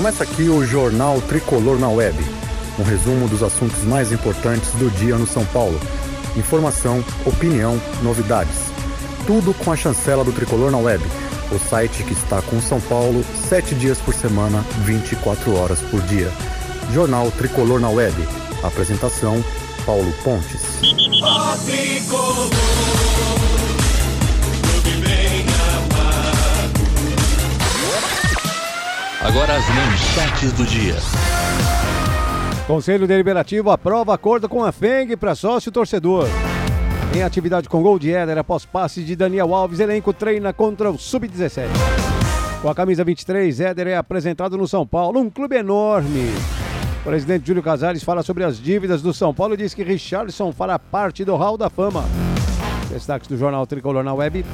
Começa aqui o Jornal Tricolor na Web, um resumo dos assuntos mais importantes do dia no São Paulo. Informação, opinião, novidades. Tudo com a chancela do Tricolor na Web, o site que está com São Paulo 7 dias por semana, 24 horas por dia. Jornal Tricolor na Web. Apresentação, Paulo Pontes. Agora as manchetes do dia. Conselho Deliberativo aprova acordo com a FENG para sócio torcedor. Em atividade com gol de Éder após passe de Daniel Alves, elenco treina contra o Sub-17. Com a camisa 23, Éder é apresentado no São Paulo, um clube enorme. O presidente Júlio Casares fala sobre as dívidas do São Paulo e diz que Richarlison fará parte do Hall da Fama. Destaques do Jornal Tricolor na Web.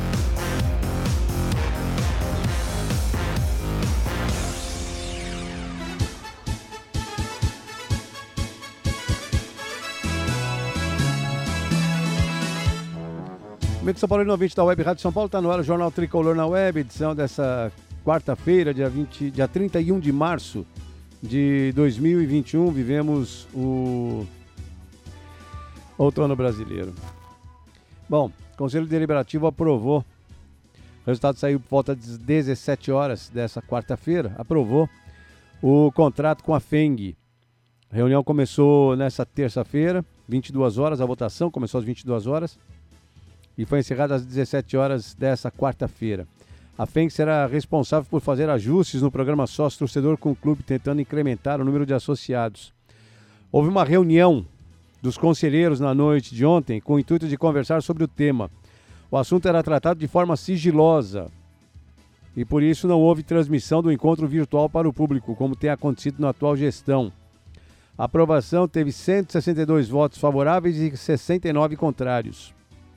São Paulo, ouvinte da Web Rádio São Paulo, está no ar o Jornal Tricolor na Web, edição dessa quarta-feira, dia 31 de março de 2021. Vivemos o outono brasileiro. Bom, o Conselho Deliberativo aprovou, o resultado saiu por volta das 17 horas dessa quarta-feira, aprovou o contrato com a FENG. A reunião começou nessa terça-feira, 22 horas, a votação começou às 22 horas. E foi encerrada às 17 horas dessa quarta-feira. A FENG será responsável por fazer ajustes no programa sócio-torcedor com o clube, tentando incrementar o número de associados. Houve uma reunião dos conselheiros na noite de ontem com o intuito de conversar sobre o tema. O assunto era tratado de forma sigilosa e por isso não houve transmissão do encontro virtual para o público, como tem acontecido na atual gestão. A aprovação teve 162 votos favoráveis e 69 contrários.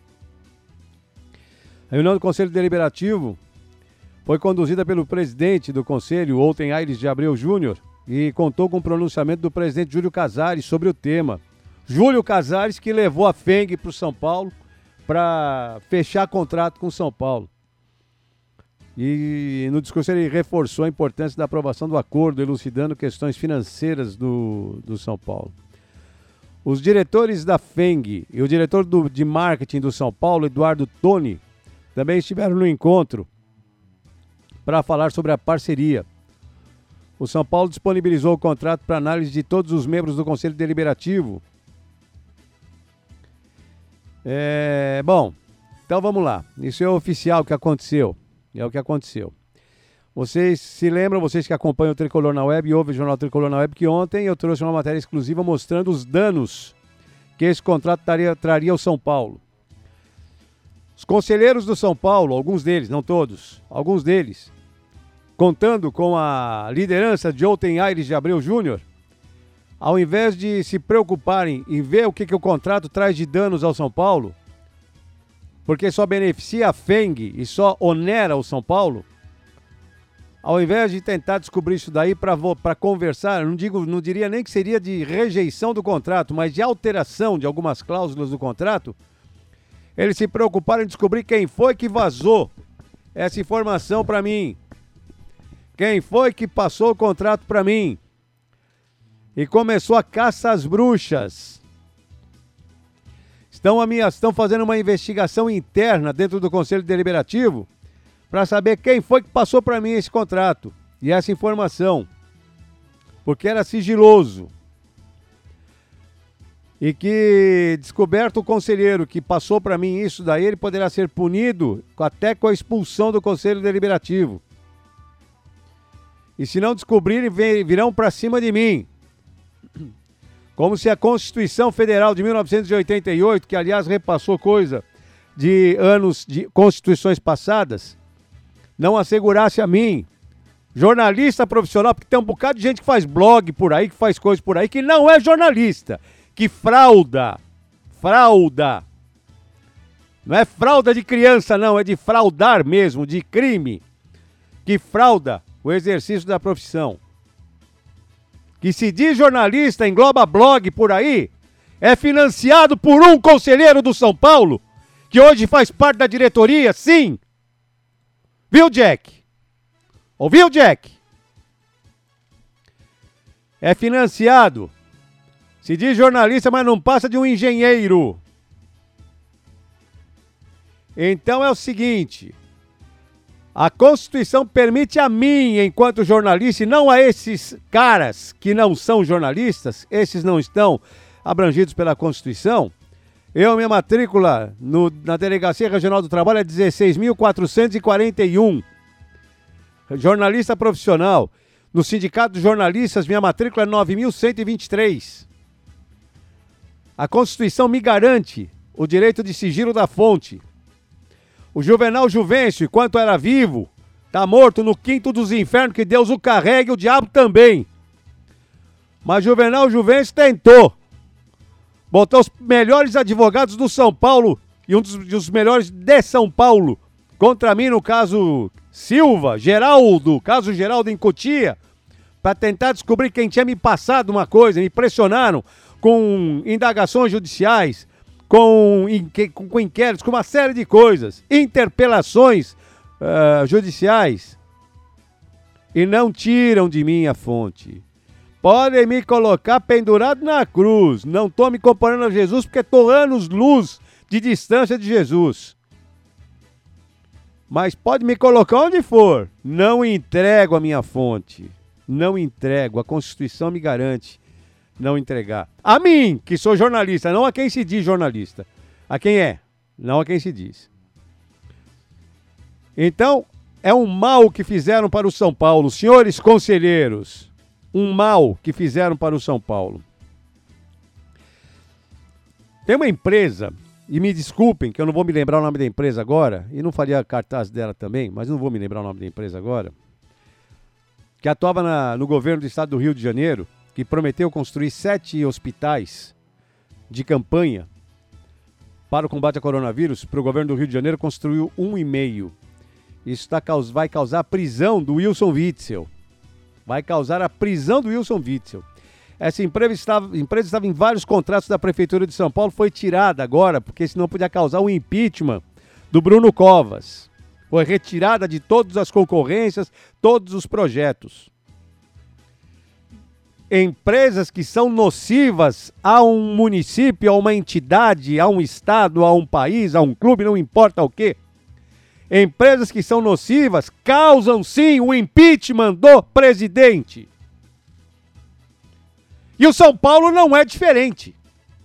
A reunião do Conselho Deliberativo foi conduzida pelo presidente do Conselho, Outen Aires de Abreu Júnior, e contou com o pronunciamento do presidente Júlio Casares sobre o tema. Júlio Casares, que levou a FENG para o São Paulo para fechar contrato com o São Paulo. E no discurso ele reforçou a importância da aprovação do acordo, elucidando questões financeiras do São Paulo. Os diretores da FENG e o diretor de marketing do São Paulo, Eduardo Toni, também estiveram no encontro para falar sobre a parceria. O São Paulo disponibilizou o contrato para análise de todos os membros do Conselho Deliberativo. Bom, então vamos lá. Isso é oficial que aconteceu. É o que aconteceu. Vocês se lembram, vocês que acompanham o Tricolor na Web e ouvem o Jornal Tricolor na Web, que ontem eu trouxe uma matéria exclusiva mostrando os danos que esse contrato traria ao São Paulo. Os conselheiros do São Paulo, alguns deles, não todos, alguns deles, contando com a liderança de Outen Aires de Abreu Júnior, ao invés de se preocuparem em ver o que o contrato traz de danos ao São Paulo, porque só beneficia a FENG e só onera o São Paulo, ao invés de tentar descobrir isso daí para conversar, não diria nem que seria de rejeição do contrato, mas de alteração de algumas cláusulas do contrato, eles se preocuparam em descobrir quem foi que vazou essa informação para mim. Quem foi que passou o contrato para mim? E começou a caça às bruxas. Estão fazendo uma investigação interna dentro do Conselho Deliberativo para saber quem foi que passou para mim esse contrato e essa informação. Porque era sigiloso. E que, descoberto o conselheiro que passou para mim isso daí, ele poderá ser punido até com a expulsão do Conselho Deliberativo. E se não descobrirem, virão para cima de mim. Como se a Constituição Federal de 1988, que aliás repassou coisa de anos de constituições passadas, não assegurasse a mim, jornalista profissional, porque tem um bocado de gente que faz blog por aí, que faz coisas por aí, que não é jornalista. Que frauda. Não é frauda de criança, não, é de fraudar mesmo, de crime. Que frauda o exercício da profissão. Que se diz jornalista, engloba blog por aí, é financiado por um conselheiro do São Paulo, que hoje faz parte da diretoria, sim. Viu, Jack? Ouviu, Jack? é financiado. Se diz jornalista, mas não passa de um engenheiro. Então é o seguinte, a Constituição permite a mim, enquanto jornalista, e não a esses caras que não são jornalistas, esses não estão abrangidos pela Constituição. Minha matrícula na Delegacia Regional do Trabalho é 16.441. Jornalista profissional. No Sindicato dos Jornalistas, minha matrícula é 9.123. A Constituição me garante o direito de sigilo da fonte. O Juvenal Juvencio, enquanto era vivo, está morto no quinto dos infernos, que Deus o carregue e o diabo também. Mas Juvenal Juvencio tentou. Botou os melhores advogados do São Paulo e um dos melhores de São Paulo contra mim, no caso Silva, caso Geraldo em Cotia, para tentar descobrir quem tinha me passado uma coisa. Me pressionaram com indagações judiciais, com inquéritos, com uma série de coisas, interpelações judiciais, e não tiram de mim a fonte. Podem me colocar pendurado na cruz, não estou me comparando a Jesus, porque estou anos-luz de distância de Jesus. Mas pode me colocar onde for, não entrego a minha fonte, não entrego, a Constituição me garante não entregar. A mim, que sou jornalista, não a quem se diz jornalista. A quem é, não a quem se diz. Então, é um mal que fizeram para o São Paulo, senhores conselheiros. Um mal que fizeram para o São Paulo. Tem uma empresa, e me desculpem que eu não vou me lembrar o nome da empresa agora, e não faria cartaz dela também, mas não vou me lembrar o nome da empresa agora, que atuava no governo do estado do Rio de Janeiro, que prometeu construir 7 hospitais de campanha para o combate ao coronavírus. Para o governo do Rio de Janeiro, construiu 1,5. Isso vai causar a prisão do Wilson Witzel. Vai causar a prisão do Wilson Witzel. Essa empresa estava em vários contratos da Prefeitura de São Paulo, foi tirada agora, porque senão podia causar o impeachment do Bruno Covas. Foi retirada de todas as concorrências, todos os projetos. Empresas que são nocivas a um município, a uma entidade, a um estado, a um país, a um clube, não importa o quê. Empresas que são nocivas causam sim o impeachment do presidente. E o São Paulo não é diferente.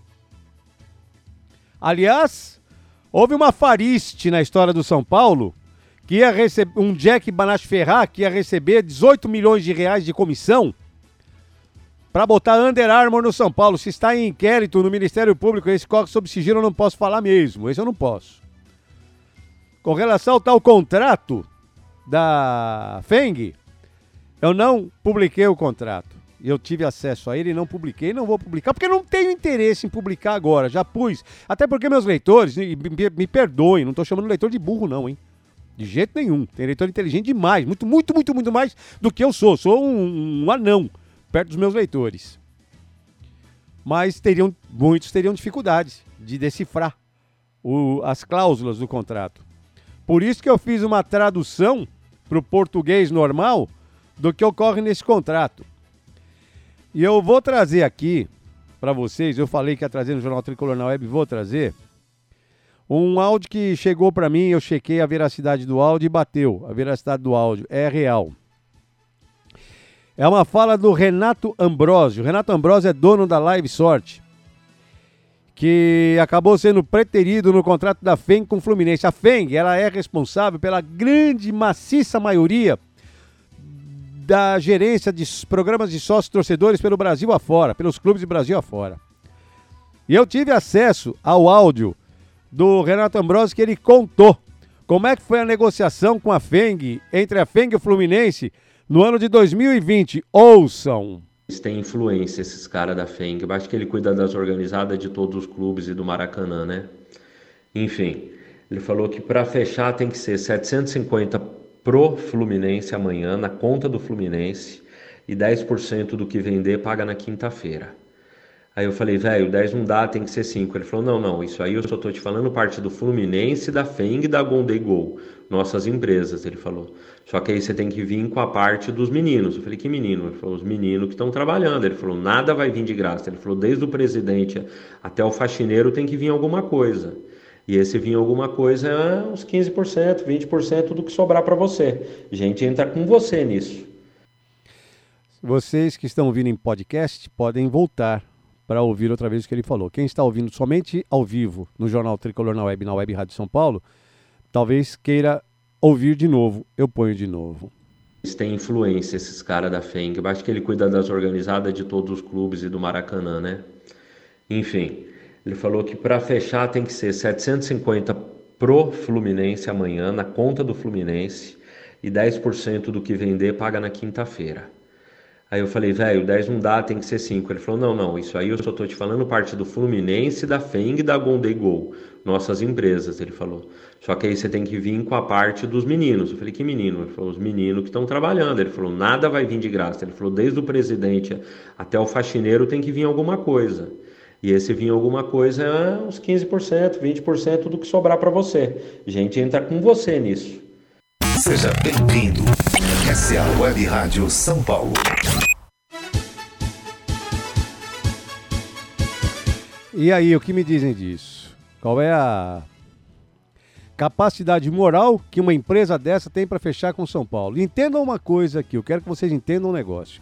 Aliás, houve uma fariste na história do São Paulo, que ia receber um Jack Banache Ferrat, que ia receber 18 milhões de reais de comissão para botar Under Armour no São Paulo. Se está em inquérito no Ministério Público, esse corre sob sigilo, eu não posso falar mesmo. Esse eu não posso. Com relação ao tal contrato da FENG, eu não publiquei o contrato. Eu tive acesso a ele e não publiquei, não vou publicar, porque não tenho interesse em publicar agora. Já pus. Até porque meus leitores, me perdoem, não estou chamando leitor de burro não, hein? De jeito nenhum. Tem leitor inteligente demais, muito mais do que eu sou. Sou um anão perto dos meus leitores. Mas muitos teriam dificuldades de decifrar as cláusulas do contrato. Por isso que eu fiz uma tradução para o português normal do que ocorre nesse contrato. E eu vou trazer aqui para vocês, eu falei que ia trazer no Jornal Tricolor na Web, vou trazer um áudio que chegou para mim, eu chequei a veracidade do áudio e bateu. A veracidade do áudio é real. É uma fala do Renato Ambrosio. Renato Ambrosio é dono da Live Sorte, que acabou sendo preterido no contrato da FENG com o Fluminense. A FENG, ela é responsável pela grande, maciça maioria da gerência de programas de sócios torcedores pelo Brasil afora, pelos clubes do Brasil afora. E eu tive acesso ao áudio do Renato Ambrosio, que ele contou como é que foi a negociação com a FENG, entre a FENG e o Fluminense, no ano de 2020. Ouçam. Eles têm influência, esses caras da FENG. Eu acho que ele cuida das organizadas de todos os clubes e do Maracanã, né? Enfim, ele falou que para fechar tem que ser 750 pro Fluminense amanhã, na conta do Fluminense, e 10% do que vender paga na quinta-feira. Aí eu falei, velho, 10 não dá, tem que ser 5. Ele falou, não, isso aí eu só tô te falando parte do Fluminense, da FENG e da Gonde Gol, nossas empresas, ele falou. Só que aí você tem que vir com a parte dos meninos. Eu falei, que menino? Ele falou, os meninos que estão trabalhando. Ele falou, nada vai vir de graça. Ele falou, desde o presidente até o faxineiro tem que vir alguma coisa. E esse vir alguma coisa é uns 15%, 20% do que sobrar para você. A gente entra com você nisso. Vocês que estão ouvindo em podcast podem voltar para ouvir outra vez o que ele falou. Quem está ouvindo somente ao vivo no Jornal Tricolor na Web Rádio São Paulo, talvez queira ouvir de novo. Eu ponho de novo. Eles têm influência, esses caras da FENG. Eu acho que ele cuida das organizadas de todos os clubes e do Maracanã, né? Enfim, ele falou que para fechar tem que ser 750 pro Fluminense amanhã, na conta do Fluminense, e 10% do que vender paga na quinta-feira. Aí eu falei, velho, 10 não dá, tem que ser 5. Ele falou, não, isso aí eu só tô te falando parte do Fluminense, da FENG e da Gonde Gol, nossas empresas, ele falou. Só que aí você tem que vir com a parte dos meninos. Eu falei, que menino? Ele falou, os meninos que estão trabalhando. Ele falou, nada vai vir de graça. Ele falou, desde o presidente até o faxineiro tem que vir alguma coisa. E esse vir alguma coisa é uns 15%, 20% do que sobrar para você. A gente entra com você nisso. Seja bem-vindo. Essa é a Web Rádio São Paulo. E aí, o que me dizem disso? Qual é a capacidade moral que uma empresa dessa tem para fechar com São Paulo? Entendam uma coisa aqui, eu quero que vocês entendam um negócio.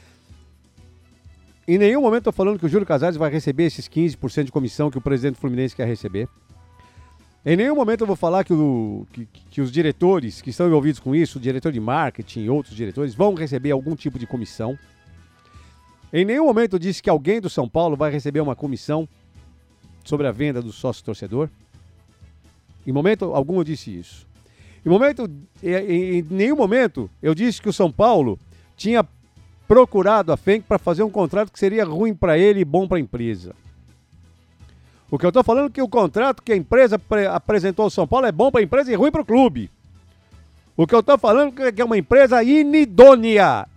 Em nenhum momento estou falando que o Júlio Casares vai receber esses 15% de comissão que o presidente do Fluminense quer receber. Em nenhum momento eu vou falar que os diretores que estão envolvidos com isso, o diretor de marketing e outros diretores, vão receber algum tipo de comissão. Em nenhum momento eu disse que alguém do São Paulo vai receber uma comissão sobre a venda do sócio-torcedor. Em momento algum eu disse isso. Em nenhum momento eu disse que o São Paulo tinha procurado a FENG para fazer um contrato que seria ruim para ele e bom para a empresa. O que eu estou falando é que o contrato que a empresa apresentou ao São Paulo é bom para a empresa e ruim para o clube. O que eu estou falando é que é uma empresa inidônea.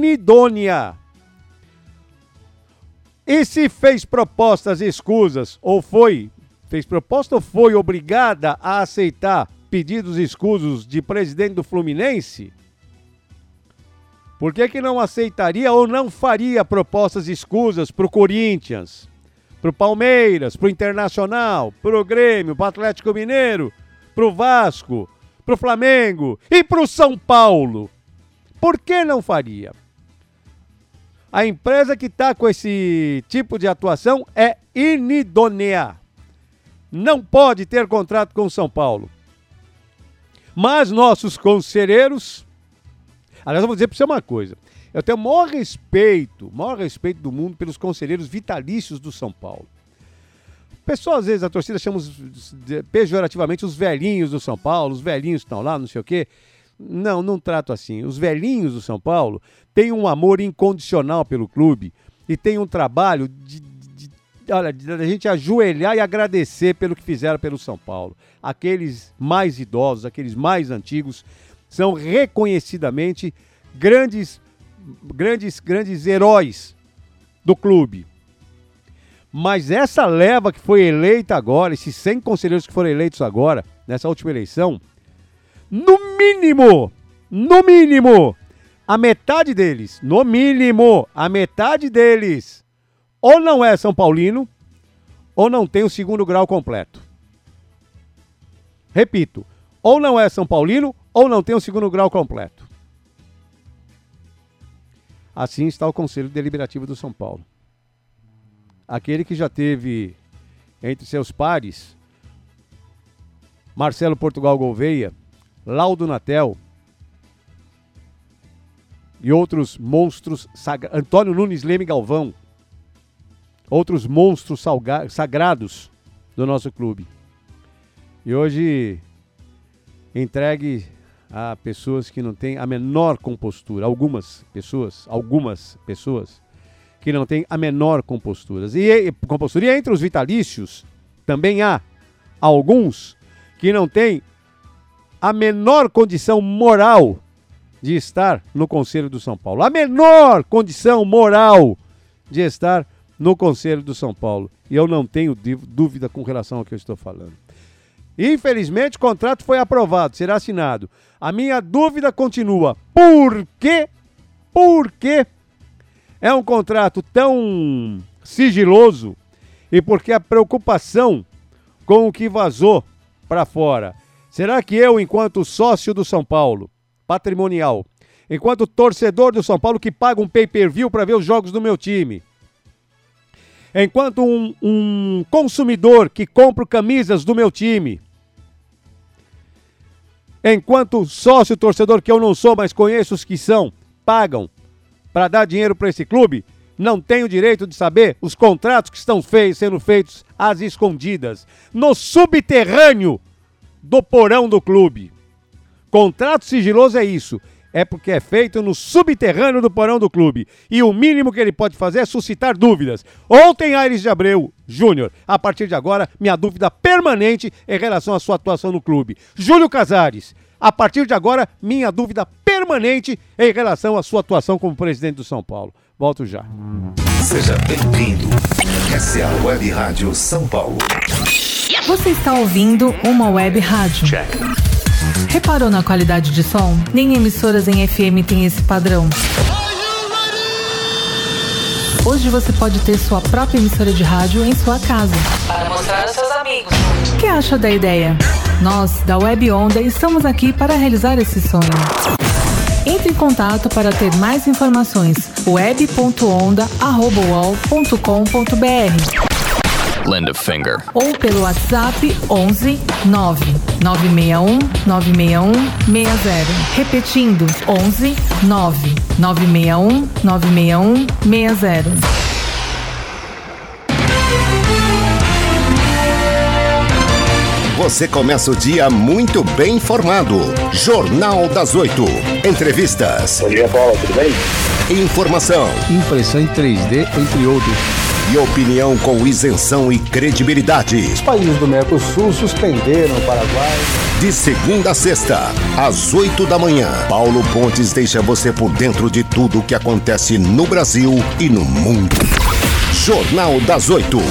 E se fez propostas escusas, fez proposta ou foi obrigada a aceitar pedidos escusos de presidente do Fluminense? Por que não aceitaria ou não faria propostas escusas para o Corinthians, para o Palmeiras, para o Internacional, para o Grêmio, para o Atlético Mineiro, para o Vasco, para o Flamengo e para o São Paulo? Por que não faria? A empresa que está com esse tipo de atuação é inidônea. Não pode ter contrato com o São Paulo. Mas nossos conselheiros... Aliás, eu vou dizer para você uma coisa. Eu tenho o maior respeito do mundo pelos conselheiros vitalícios do São Paulo. Pessoal, às vezes, a torcida chama pejorativamente os velhinhos do São Paulo, os velhinhos estão lá, não sei o quê. Não trato assim. Os velhinhos do São Paulo têm um amor incondicional pelo clube e têm um trabalho de a gente ajoelhar e agradecer pelo que fizeram pelo São Paulo. Aqueles mais idosos, aqueles mais antigos, são reconhecidamente grandes heróis do clube. Mas essa leva que foi eleita agora, esses 100 conselheiros que foram eleitos agora, nessa última eleição, no mínimo, a metade deles, ou não é São Paulino, ou não tem o segundo grau completo. Repito, ou não é São Paulino, ou não tem o segundo grau completo. Assim está o Conselho Deliberativo do São Paulo. Aquele que já teve entre seus pares Marcelo Portugal Gouveia, Laudo Natel e outros monstros, Antônio Nunes Leme Galvão, outros monstros sagrados do nosso clube. E hoje entregue a pessoas que não têm a menor compostura, algumas pessoas que não têm a menor compostura. E entre os vitalícios também há alguns que não têm a menor condição moral de estar no Conselho do São Paulo. A menor condição moral de estar no Conselho do São Paulo. E eu não tenho dúvida com relação ao que eu estou falando. Infelizmente, o contrato foi aprovado, será assinado. A minha dúvida continua. Por quê? Por quê é um contrato tão sigiloso e por que a preocupação com o que vazou para fora? Será que eu, enquanto sócio do São Paulo, patrimonial, enquanto torcedor do São Paulo que paga um pay-per-view para ver os jogos do meu time, enquanto um consumidor que compra camisas do meu time, enquanto sócio torcedor que eu não sou, mas conheço os que são, pagam para dar dinheiro para esse clube, não tenho direito de saber os contratos que estão sendo feitos às escondidas, no subterrâneo do porão do clube. Contrato sigiloso é isso. É porque é feito no subterrâneo do porão do clube. E o mínimo que ele pode fazer é suscitar dúvidas. Ontem, Aires de Abreu Júnior. A partir de agora, minha dúvida permanente em relação à sua atuação no clube. Júlio Casares. A partir de agora, minha dúvida permanente em relação à sua atuação como presidente do São Paulo. Volto já. Seja bem-vindo. Essa é a Web Rádio São Paulo. Você está ouvindo uma web rádio. Check. Reparou na qualidade de som? Nem emissoras em FM tem esse padrão. Hoje você pode ter sua própria emissora de rádio em sua casa. Para mostrar aos seus amigos. O que acha da ideia? Nós, da Web Onda, estamos aqui para realizar esse sonho. Entre em contato para ter mais informações. web.onda@uol.com.br Lend a finger. ou pelo WhatsApp 11 961 961 60. Repetindo, 11 961 961 60. Você começa o dia muito bem informado. Jornal das 8. Entrevistas. Bom dia, Paulo, tudo bem? Informação. Impressão em 3D, entre outros. E opinião com isenção e credibilidade. Os países do Mercosul suspenderam o Paraguai. De segunda a sexta, às 8 da manhã, Paulo Pontes deixa você por dentro de tudo o que acontece no Brasil e no mundo. Jornal das 8.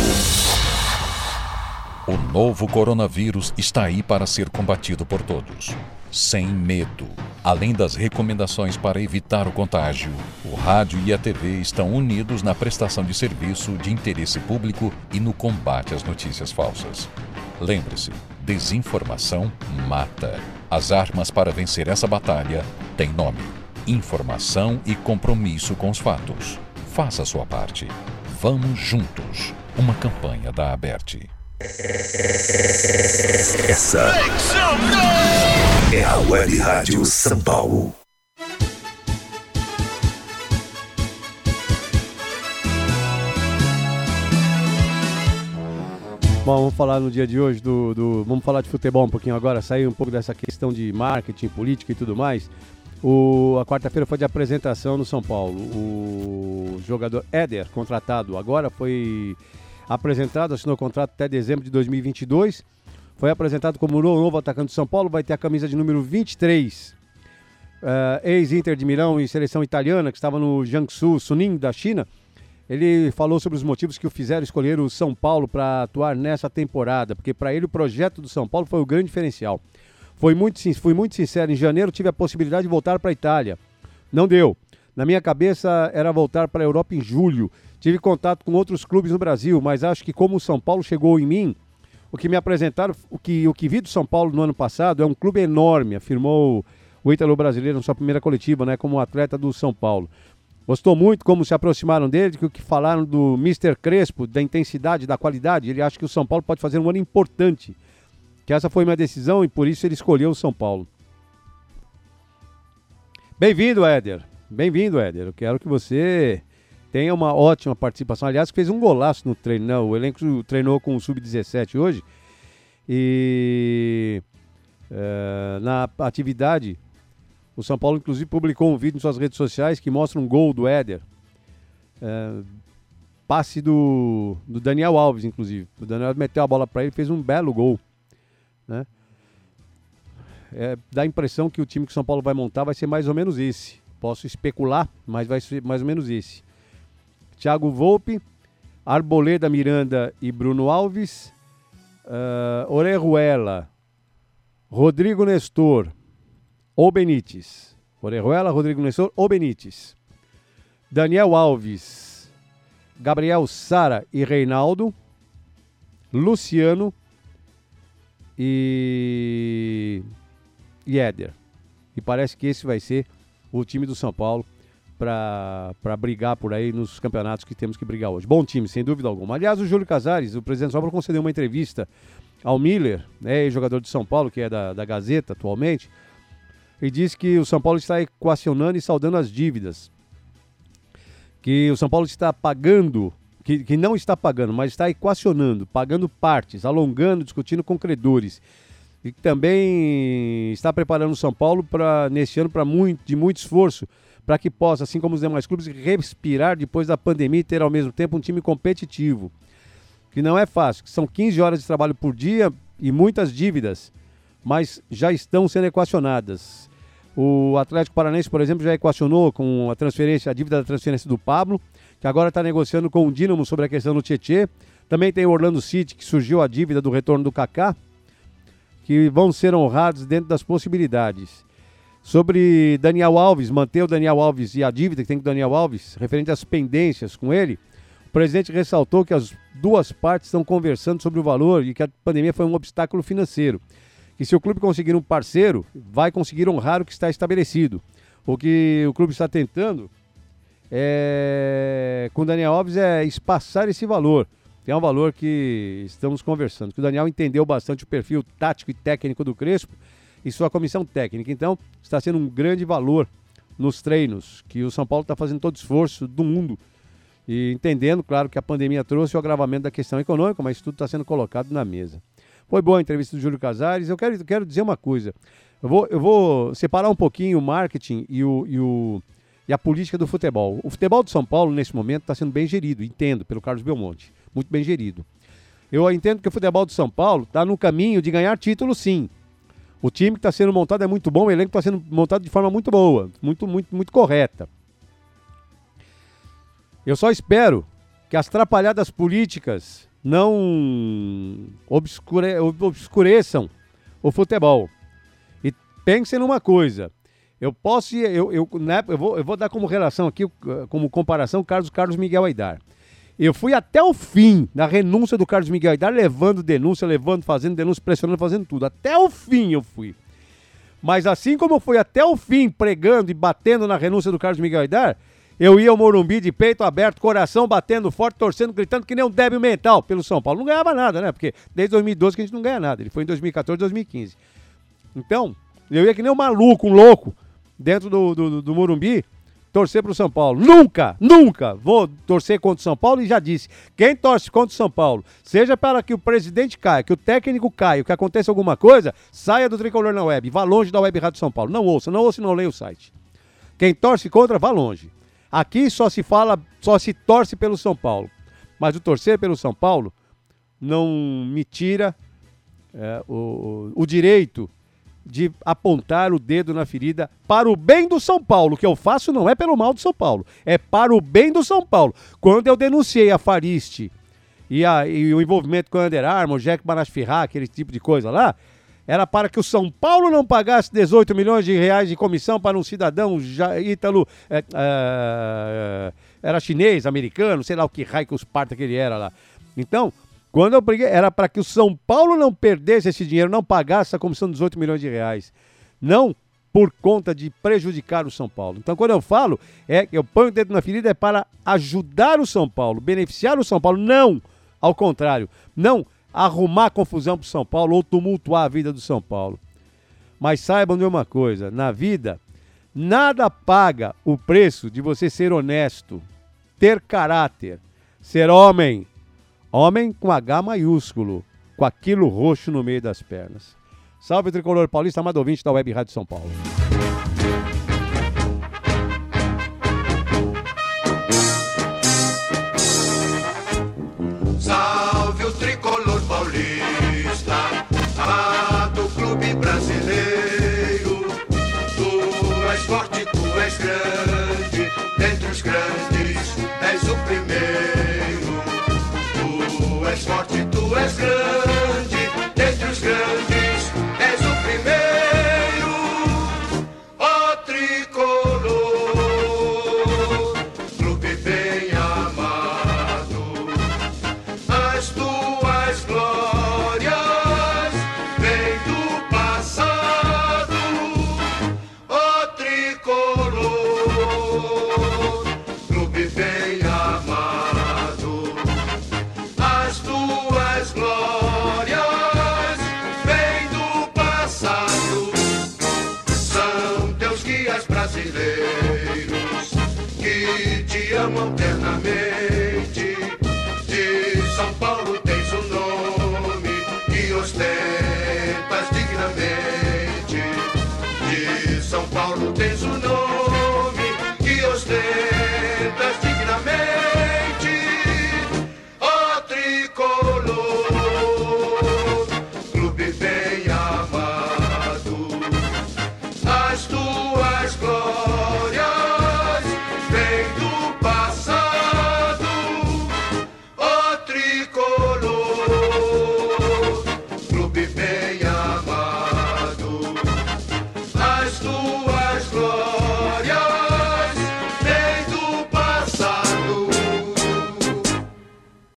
O novo coronavírus está aí para ser combatido por todos, sem medo. Além das recomendações para evitar o contágio, o rádio e a TV estão unidos na prestação de serviço de interesse público e no combate às notícias falsas. Lembre-se, desinformação mata. As armas para vencer essa batalha têm nome: informação e compromisso com os fatos. Faça a sua parte. Vamos juntos. Uma campanha da Aberte. Essa é a Web Rádio São Paulo. Bom, vamos falar no dia de hoje vamos falar de futebol um pouquinho agora, sair um pouco dessa questão de marketing, política e tudo mais. A quarta-feira foi de apresentação no São Paulo. O jogador Éder, contratado agora, foi apresentado, assinou o contrato até dezembro de 2022. Foi apresentado como o novo atacante do São Paulo, vai ter a camisa de número 23. Ex-Inter de Milão e seleção italiana, que estava no Jiangsu Suning da China. Ele falou sobre os motivos que o fizeram escolher o São Paulo para atuar nessa temporada, porque para ele o projeto do São Paulo foi o grande diferencial. Fui muito sincero, em janeiro tive a possibilidade de voltar para a Itália. Não deu. Na minha cabeça era voltar para a Europa em julho. Tive contato com outros clubes no Brasil, mas acho que como o São Paulo chegou em mim, o que me apresentaram, o que vi do São Paulo no ano passado é um clube enorme, afirmou o ítalo brasileiro na sua primeira coletiva, né, como atleta do São Paulo. Gostou muito como se aproximaram dele, o que falaram do Mr. Crespo, da intensidade, da qualidade. Ele acha que o São Paulo pode fazer um ano importante, que essa foi minha decisão e por isso ele escolheu o São Paulo. Bem-vindo, Éder. Bem-vindo, Éder. Eu quero que você tenha uma ótima participação. Aliás, fez um golaço no treino, né? O elenco treinou com o Sub-17 hoje. E na atividade, o São Paulo, inclusive, publicou um vídeo em suas redes sociais que mostra um gol do Éder. Passe do Daniel Alves, inclusive. O Daniel meteu a bola para ele e fez um belo gol, né? Dá a impressão que o time que o São Paulo vai montar vai ser mais ou menos esse. Posso especular, mas vai ser mais ou menos esse. Thiago Volpi, Arboleda, Miranda e Bruno Alves, Orejuela, Rodrigo Nestor ou Benítez. Orejuela, Rodrigo Nestor ou Benítez. Daniel Alves, Gabriel Sara e Reinaldo, Luciano e Éder. E parece que esse vai ser o time do São Paulo para brigar por aí nos campeonatos que temos que brigar hoje. Bom time, sem dúvida alguma. Aliás, o Júlio Casares, o presidente do São Paulo, concedeu uma entrevista ao Miller, jogador de São Paulo, que é da Gazeta atualmente, e disse que o São Paulo está equacionando e saldando as dívidas. Que o São Paulo está pagando, que não está pagando, mas está equacionando, pagando partes, alongando, discutindo com credores. E também está preparando o São Paulo neste ano de muito esforço, para que possa, assim como os demais clubes, respirar depois da pandemia e ter ao mesmo tempo um time competitivo. Que não é fácil, que são 15 horas de trabalho por dia e muitas dívidas, mas já estão sendo equacionadas. O Atlético Paranaense, por exemplo, já equacionou com a dívida da transferência do Pablo, que agora está negociando com o Dínamo sobre a questão do Tietê. Também tem o Orlando City, que surgiu a dívida do retorno do Kaká, que vão ser honrados dentro das possibilidades. Sobre Daniel Alves, manter o Daniel Alves e a dívida que tem com o Daniel Alves, referente às pendências com ele, o presidente ressaltou que as duas partes estão conversando sobre o valor e que a pandemia foi um obstáculo financeiro. Que se o clube conseguir um parceiro, vai conseguir honrar o que está estabelecido. O que o clube está tentando com o Daniel Alves é espaçar esse valor. É um valor que estamos conversando, que o Daniel entendeu bastante o perfil tático e técnico do Crespo e sua comissão técnica. Então, está sendo um grande valor nos treinos, que o São Paulo está fazendo todo o esforço do mundo e entendendo, claro, que a pandemia trouxe o agravamento da questão econômica, mas tudo está sendo colocado na mesa. Foi boa a entrevista do Júlio Casares. Eu quero dizer uma coisa. Eu vou separar um pouquinho o marketing e a política do futebol. O futebol do São Paulo, nesse momento, está sendo bem gerido, entendo, pelo Carlos Belmonte. Muito bem gerido. Eu entendo que o futebol do São Paulo está no caminho de ganhar título, sim. O time que está sendo montado é muito bom, o elenco está sendo montado de forma muito boa, muito correta. Eu só espero que as atrapalhadas políticas não obscureçam o futebol. E pensem numa coisa, eu vou dar como relação aqui, como comparação, Carlos Miguel Aidar. Eu fui até o fim na renúncia do Carlos Miguel Aidar, levando denúncia, fazendo denúncia, pressionando, fazendo tudo. Até o fim eu fui. Mas assim como eu fui até o fim pregando e batendo na renúncia do Carlos Miguel Aidar, eu ia ao Morumbi de peito aberto, coração batendo forte, torcendo, gritando que nem um débil mental pelo São Paulo. Não ganhava nada, né? Porque desde 2012 que a gente não ganha nada. Ele foi em 2014, 2015. Então, eu ia que nem um maluco, um louco, dentro do Morumbi, torcer pro São Paulo. Nunca vou torcer contra o São Paulo, e já disse, quem torce contra o São Paulo, seja para que o presidente caia, que o técnico caia, que aconteça alguma coisa, saia do Tricolor na Web, vá longe da Web Rádio São Paulo. Não ouça e não leia o site. Quem torce contra, vá longe. Aqui só se torce pelo São Paulo. Mas o torcer pelo São Paulo não me tira o direito de apontar o dedo na ferida para o bem do São Paulo. O que eu faço não é pelo mal do São Paulo, é para o bem do São Paulo. Quando eu denunciei a Fariste e o envolvimento com o Under Armour, Jack Manasfirra, aquele tipo de coisa lá, era para que o São Paulo não pagasse 18 milhões de reais de comissão para um cidadão ítalo, era chinês, americano, sei lá o que raio que os parta que ele era lá. Então, quando eu briguei, era para que o São Paulo não perdesse esse dinheiro, não pagasse essa comissão de 18 milhões de reais. Não por conta de prejudicar o São Paulo. Então, quando eu falo, eu ponho o dedo na ferida, é para ajudar o São Paulo, beneficiar o São Paulo, não ao contrário, não arrumar confusão para o São Paulo ou tumultuar a vida do São Paulo. Mas saibam de uma coisa, na vida, nada paga o preço de você ser honesto, ter caráter, ser homem. Homem com H maiúsculo, com aquilo roxo no meio das pernas. Salve, Tricolor Paulista, amado ouvinte da Web Rádio São Paulo.